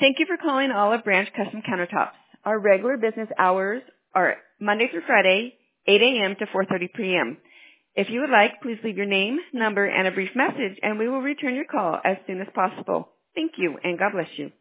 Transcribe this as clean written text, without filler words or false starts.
Thank you for calling Olive Branch Custom Countertops. Our regular business hours are Monday through Friday, 8 a.m. to 4:30 p.m. If you would like, please leave your name, number, and a brief message, and we will return your call as soon as possible. Thank you, and God bless you.